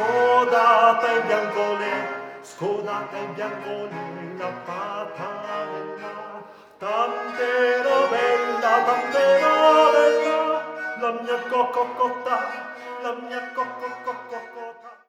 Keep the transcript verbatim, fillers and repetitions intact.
scodata e biancolina, scodata e biancolina, patarella, tant'era bella, tant'era bella, la mia cocotta, la mia cocotta.